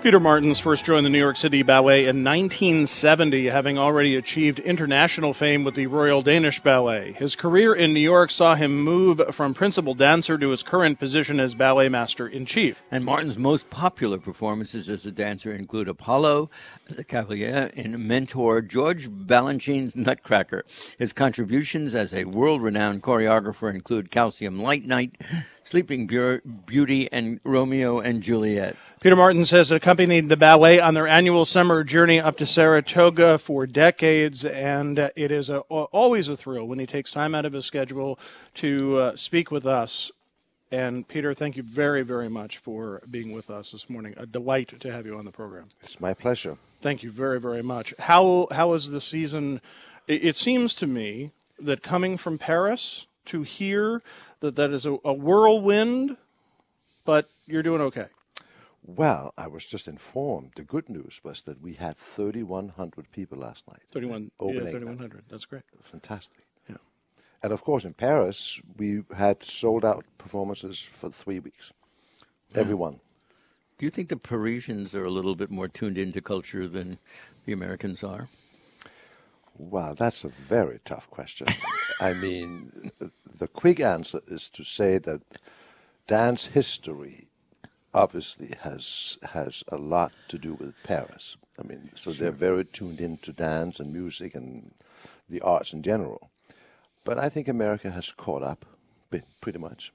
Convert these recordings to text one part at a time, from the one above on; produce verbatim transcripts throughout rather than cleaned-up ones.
Peter Martins first joined the New York City Ballet in nineteen seventy, having already achieved international fame with the Royal Danish Ballet. His career in New York saw him move from principal dancer to his current position as ballet master-in-chief. And Martin's most popular performances as a dancer include Apollo, the Cavalier, and Mentor, George Balanchine's Nutcracker. His contributions as a world-renowned choreographer include Calcium Light Night, Sleeping Beauty, and Romeo and Juliet. Peter Martins has accompanied the ballet on their annual summer journey up to Saratoga for decades, and uh, it is a, always a thrill when he takes time out of his schedule to uh, speak with us. And Peter, thank you very, very much for being with us this morning. A delight to have you on the program. It's my pleasure. Thank you very, very much. How how is the season? It, it seems to me that coming from Paris to here, that that is a, a whirlwind, but you're doing okay. Well, I was just informed. The good news was that we had thirty-one hundred people last night. thirty-one, yeah, thirty-one hundred. That's great. Fantastic. Yeah. And of course, in Paris, we had sold-out performances for three weeks. Yeah. Everyone. Do you think the Parisians are a little bit more tuned into culture than the Americans are? Wow, that's a very tough question. I mean, the quick answer is to say that dance history obviously has has a lot to do with Paris. I mean, so sure. They're very tuned into dance and music and the arts in general. But I think America has caught up, pretty much.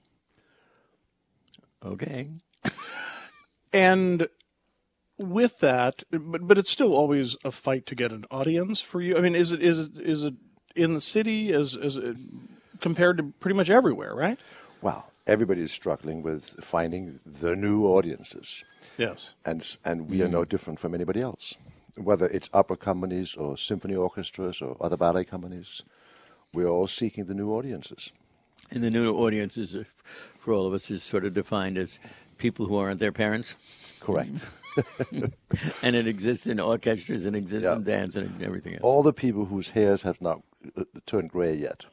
Okay. And with that, but but it's still always a fight to get an audience for you. I mean, is it is it is it in the city as as it, compared to pretty much everywhere, right? Well, everybody is struggling with finding the new audiences. Yes. And and we mm. are no different from anybody else. Whether it's opera companies or symphony orchestras or other ballet companies, we're all seeking the new audiences. And the new audiences, for all of us, is sort of defined as people who aren't their parents? Correct. And it exists in orchestras and exists yeah. in dance and everything else. All the people whose hairs have not uh, turned gray yet.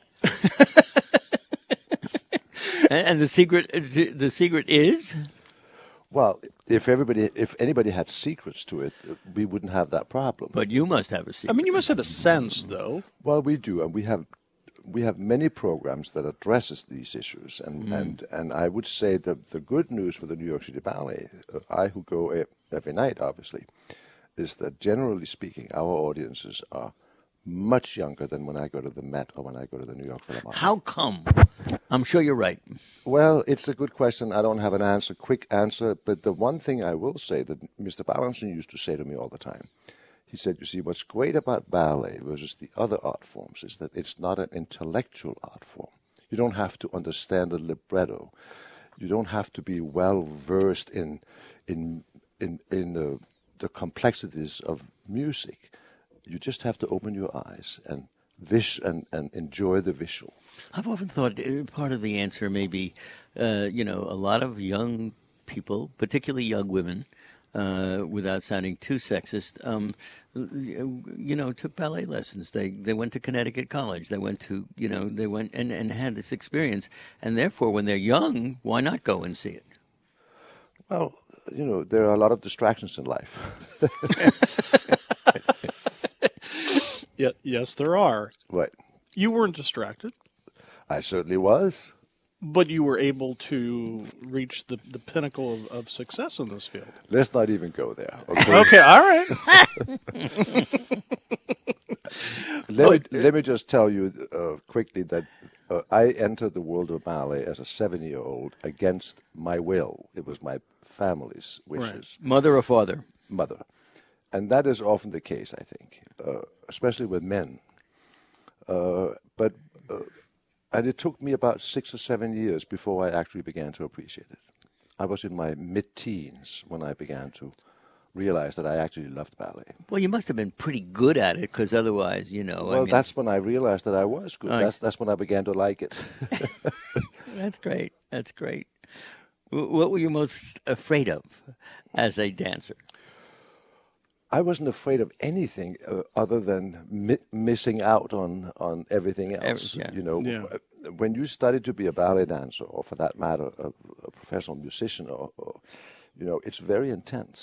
and, and the secret, the secret is? Well, if everybody, if anybody had secrets to it, we wouldn't have that problem. But you must have a secret. I mean, you must have a sense, though. Well, we do, and we have we have many programs that addresses these issues, and mm. and and I would say that the good news for the New York City Ballet, uh, I who go every night, obviously, is that generally speaking, our audiences are much younger than when I go to the Met or when I go to the New York Philharmonic. How come? I'm sure you're right. Well, it's a good question. I don't have an answer, quick answer, but the one thing I will say that Mister Balanchine used to say to me all the time, he said, you see, what's great about ballet versus the other art forms is that it's not an intellectual art form. You don't have to understand the libretto. You don't have to be well versed in in in in the, the complexities of music. You just have to open your eyes and vis and, and enjoy the visual. I've often thought part of the answer may be, uh, you know, a lot of young people, particularly young women, uh, without sounding too sexist, um, you know, took ballet lessons. They they went to Connecticut College. They went to, you know, they went and, and had this experience. And therefore, when they're young, why not go and see it? Well, you know, there are a lot of distractions in life. Yeah, yes, there are. Right. You weren't distracted. I certainly was. But you were able to reach the, the pinnacle of, of success in this field. Let's not even go there. Okay, okay all right. let, me, let me just tell you uh, quickly that uh, I entered the world of ballet as a seven-year-old against my will. It was my family's wishes. Right. Mother or father? Mother. And that is often the case, I think, uh, especially with men. Uh, but uh, and it took me about six or seven years before I actually began to appreciate it. I was in my mid-teens when I began to realize that I actually loved ballet. Well, you must have been pretty good at it, because otherwise, you know. Well, I mean, that's when I realized that I was good. Oh, that's that's when I began to like it. That's great. That's great. What were you most afraid of as a dancer? I wasn't afraid of anything uh, other than mi missing out on, on everything else. Every, yeah. You know, yeah. when you study to be a ballet dancer, or for that matter, a, a professional musician, or, or, you know, it's very intense.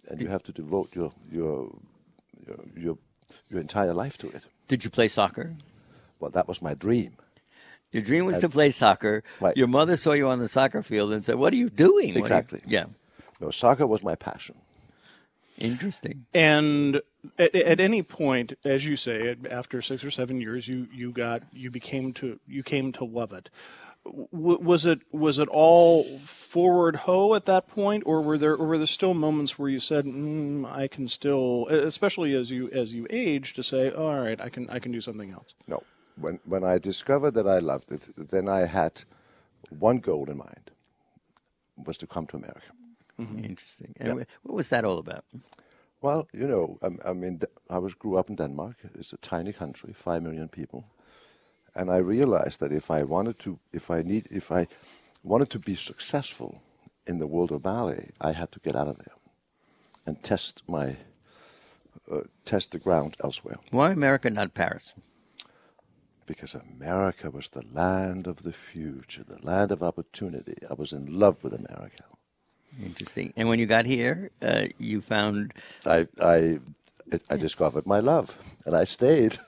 and you have to devote your your your your, your entire life to it. Did you play soccer? Well, that was my dream. Your dream was to play soccer. Right. Your mother saw you on the soccer field and said, "What are you doing?" What are you-" Exactly. Yeah. No, soccer was my passion. Interesting. And at, at any point, as you say, after six or seven years, you, you got you became to you came to love it. W- was it was it all forward ho at that point, or were there or were there still moments where you said, mm, "I can still," especially as you as you age, to say, oh, "All right, I can I can do something else." No, when when I discovered that I loved it, then I had one goal in mind, was to come to America. Mm-hmm. Interesting. And yep. What was that all about? Well, you know, I, I mean, I was grew up in Denmark. It's a tiny country, five million people, and I realized that if I wanted to, if I need, if I wanted to be successful in the world of ballet, I had to get out of there and test my uh, test the ground elsewhere. Why America, not Paris? Because America was the land of the future, the land of opportunity. I was in love with America. Interesting. And when you got here, uh, you found... I, I, it, I discovered my love, and I stayed.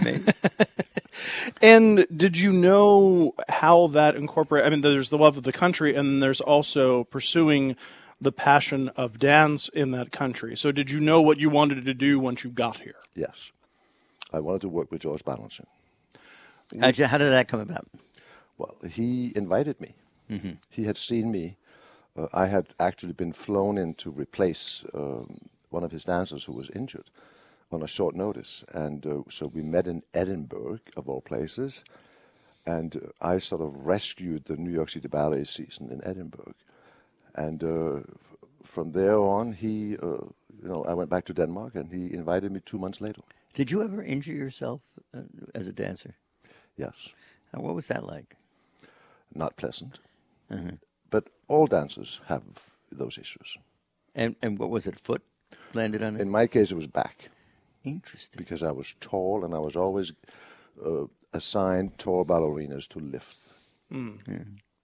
And did you know how that incorporate? I mean, there's the love of the country, and there's also pursuing the passion of dance in that country. So did you know what you wanted to do once you got here? Yes. I wanted to work with George Balanchine. Actually, how did that come about? Well, he invited me. Mm-hmm. He had seen me. Uh, I had actually been flown in to replace um, one of his dancers who was injured on a short notice. And uh, so we met in Edinburgh, of all places. And uh, I sort of rescued the New York City Ballet season in Edinburgh. And uh, from there on, he, uh, you know, I went back to Denmark, and he invited me two months later. Did you ever injure yourself uh, as a dancer? Yes. And what was that like? Not pleasant. Mm-hmm. But all dancers have those issues. And and what was it? Foot landed on it? In my case, it was back. Interesting. Because I was tall, and I was always uh, assigned tall ballerinas to lift. Mm. Yeah.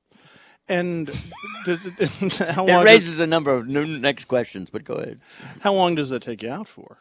And d- d- how it long? raises did, a number of new next questions, but go ahead. How long does that take you out for?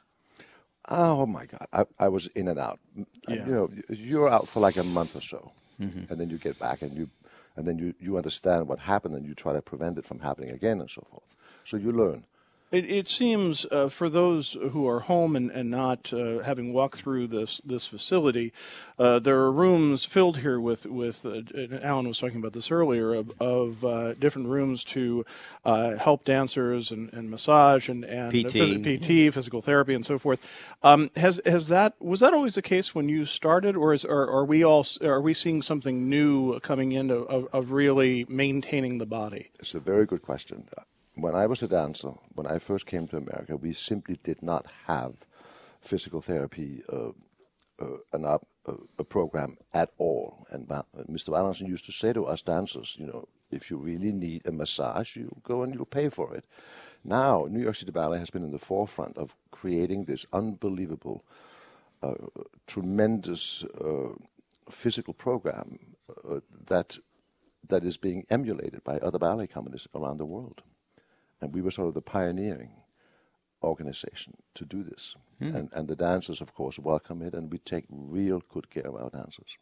Oh my God! I, I was in and out. Yeah. You know, you're out for like a month or so, mm-hmm. and then you get back, and you, and then you, you understand what happened, and you try to prevent it from happening again, and so forth. So you learn. It, it seems uh, for those who are home and, and not uh, having walked through this this facility, uh, there are rooms filled here with with uh, Alan was talking about this earlier of, of uh, different rooms to uh, help dancers and, and massage and, and P T. Phys- P T, physical therapy, and so forth. Um, has has that was that always the case when you started, or is are, are we all are we seeing something new coming in of, of, of really maintaining the body? It's a very good question. When I was a dancer, when I first came to America, we simply did not have physical therapy, uh, uh, an up, uh, a program at all. And uh, Mister Balanchine used to say to us dancers, you know, if you really need a massage, you go and you pay for it. Now, New York City Ballet has been in the forefront of creating this unbelievable, uh, tremendous uh, physical program uh, that that is being emulated by other ballet companies around the world. And we were sort of the pioneering organization to do this. Mm. And, and the dancers, of course, welcome it, and we take real good care of our dancers.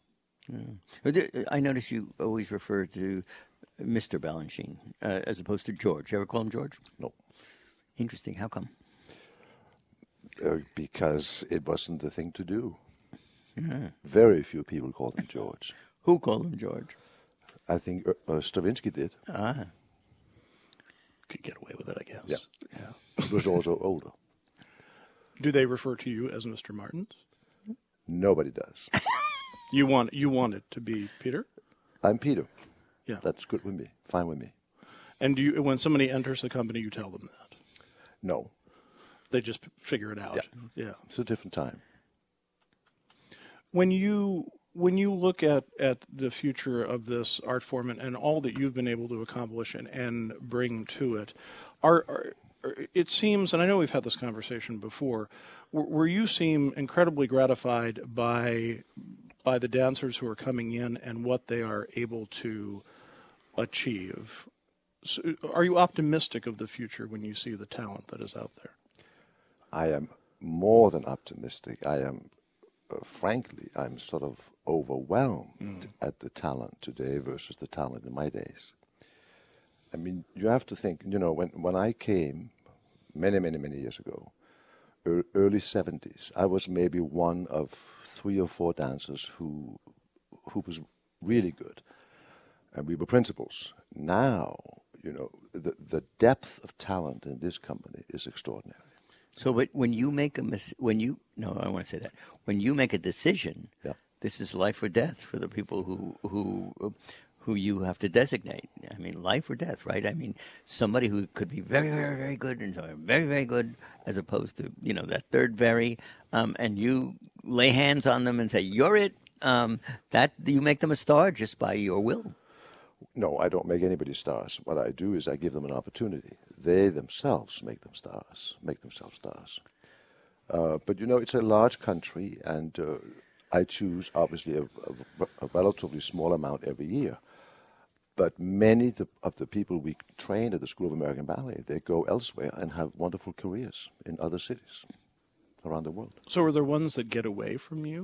Mm. I notice you always refer to Mister Balanchine uh, as opposed to George. You ever call him George? No. Interesting. How come? Uh, because it wasn't the thing to do. Mm. Very few people called him George. Who called him George? I think uh, Stravinsky did. Ah. Could get away with it, I guess. Yeah. yeah. He was also older. Do they refer to you as Mister Martins? Nobody does. You want you want it to be Peter? I'm Peter. Yeah. That's good with me. Fine with me. And do you, when somebody enters the company, you tell them that? No. They just figure it out. Yeah. yeah. It's a different time. When you when you look at, at the future of this art form and, and all that you've been able to accomplish and, and bring to it, are, are it seems, and I know we've had this conversation before, where, where you seem incredibly gratified by by the dancers who are coming in and what they are able to achieve. So are you optimistic of the future when you see the talent that is out there? I am more than optimistic. I am, uh, frankly, I'm sort of overwhelmed mm. at the talent today versus the talent in my days. I mean, you have to think, you know, when, when I came many, many, many years ago, early seventies, I was maybe one of three or four dancers who who was really good. And we were principals. Now, you know, the, the depth of talent in this company is extraordinary. So but when you make a mis- when you no, I don't want to say that. When you make a decision, yeah. this is life or death for the people who who who you have to designate. I mean, life or death, right? I mean, somebody who could be very, very, very good and very, very good, as opposed to, you know, that third very, um, and you lay hands on them and say, you're it, um, that you make them a star just by your will. No, I don't make anybody stars. What I do is I give them an opportunity. They themselves make them stars, make themselves stars. Uh, but, you know, it's a large country, and uh, I choose, obviously, a, a, a relatively small amount every year. But many of the people we train at the School of American Ballet, they go elsewhere and have wonderful careers in other cities around the world. So are there ones that get away from you?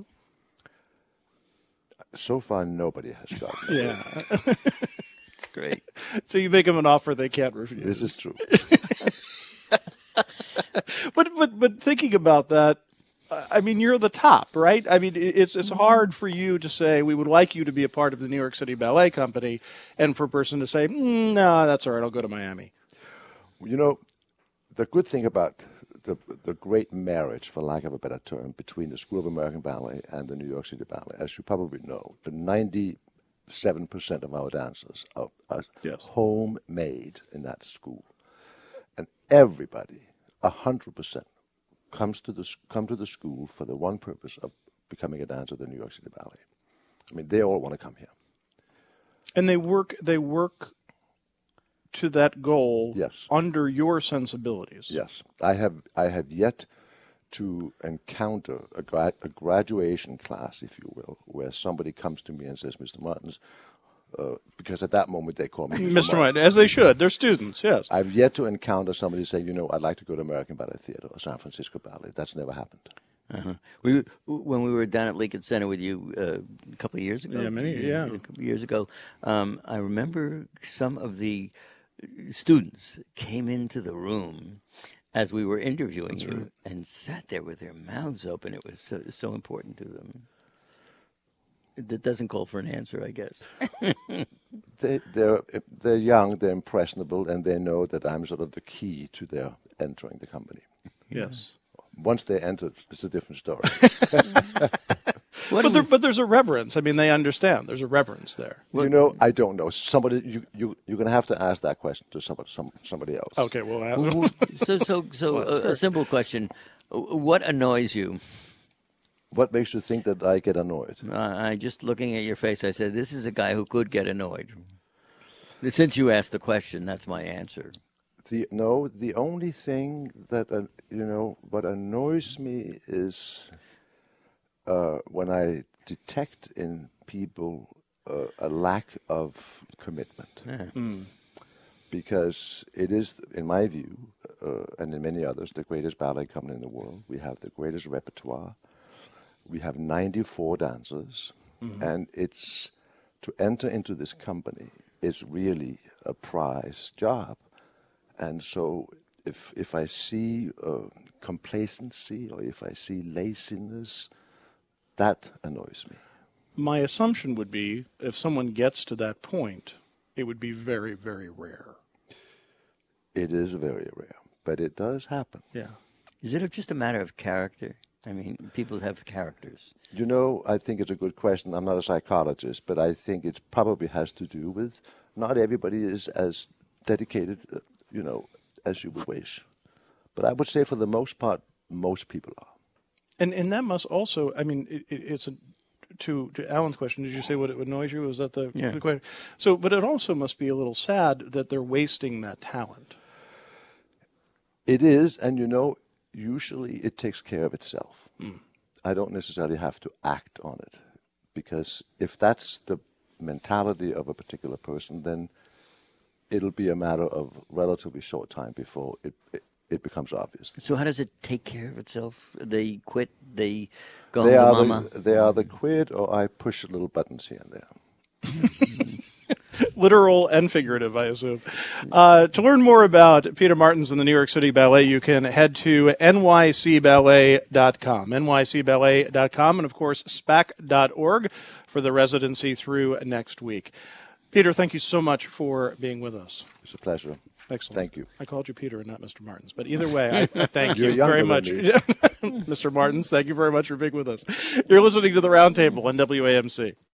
So far, nobody has gotten away. Yeah. It's great. So you make them an offer they can't refuse. This is true. but, but, but thinking about that, I mean, you're the top, right? I mean, it's it's hard for you to say, we would like you to be a part of the New York City Ballet Company, and for a person to say, mm, no, that's all right, I'll go to Miami. You know, the good thing about the the great marriage, for lack of a better term, between the School of American Ballet and the New York City Ballet, as you probably know, the ninety-seven percent of our dancers are, are yes. homemade in that school. And everybody, one hundred percent, comes to the come to the school for the one purpose of becoming a dancer at the New York City Ballet. I mean, they all want to come here, and they work. They work to that goal. Yes. Under your sensibilities. Yes, I have. I have yet to encounter a, gra- a graduation class, if you will, where somebody comes to me and says, "Mister Martins," uh, because at that moment they call me Mister Mister Martins, as they should. They're students. Yes. I've yet to encounter somebody say, "You know, I'd like to go to American Ballet Theater or San Francisco Ballet." That's never happened. Uh-huh. We when we were down at Lincoln Center with you uh, a couple of years ago. Yeah, many. Yeah, a couple of years ago. Um, I remember some of the students came into the room as we were interviewing That's you right. and sat there with their mouths open. It was so, so important to them. That doesn't call for an answer, I guess. they, they're they're young, they're impressionable, and they know that I'm sort of the key to their entering the company. Yes. Once they enter, it's a different story. but, there, but there's a reverence. I mean, they understand. There's a reverence there. You know, I don't know. Somebody, you you you're going to have to ask that question to somebody some, somebody else. Okay. Well, I, well so so so well, a, a simple question: what annoys you? What makes you think that I get annoyed? Uh, I just looking at your face, I said, "This is a guy who could get annoyed." Since you asked the question, that's my answer. The, no, the only thing that, uh, you know, what annoys me is uh, when I detect in people uh, a lack of commitment. Yeah. Mm. Because it is, in my view, uh, and in many others, the greatest ballet company in the world. We have the greatest repertoire. We have ninety-four dancers. Mm-hmm. And it's, to enter into this company is really a prize job. And so if if I see uh, complacency or if I see laziness, that annoys me. My assumption would be if someone gets to that point, it would be very, very rare. It is very rare, but it does happen. Yeah. Is it just a matter of character? I mean, people have characters. You know, I think it's a good question. I'm not a psychologist, but I think it probably has to do with not everybody is as dedicated, uh, you know, as you would wish. But I would say for the most part, most people are. And and that must also, I mean, it, it, it's a, to to Alan's question. Did you say what annoys you? Was that the, yeah. the question? So, but it also must be a little sad that they're wasting that talent. It is, and you know, usually it takes care of itself. Mm. I don't necessarily have to act on it, because if that's the mentality of a particular person, then it'll be a matter of relatively short time before it, it, it becomes obvious. So how does it take care of itself? They quit, they go They home are to mama? the, they are the quid, or I push little buttons here and there. Literal and figurative, I assume. Uh, to learn more about Peter Martins and the New York City Ballet, you can head to N Y C ballet dot com, N Y C ballet dot com, and of course, SPAC dot org for the residency through next week. Peter, thank you so much for being with us. It's a pleasure. Excellent. Thank you. I called you Peter and not Mister Martins, but either way, I, I thank You're you very much. younger than Mister Martins, thank you very much for being with us. You're listening to The Roundtable on W A M C.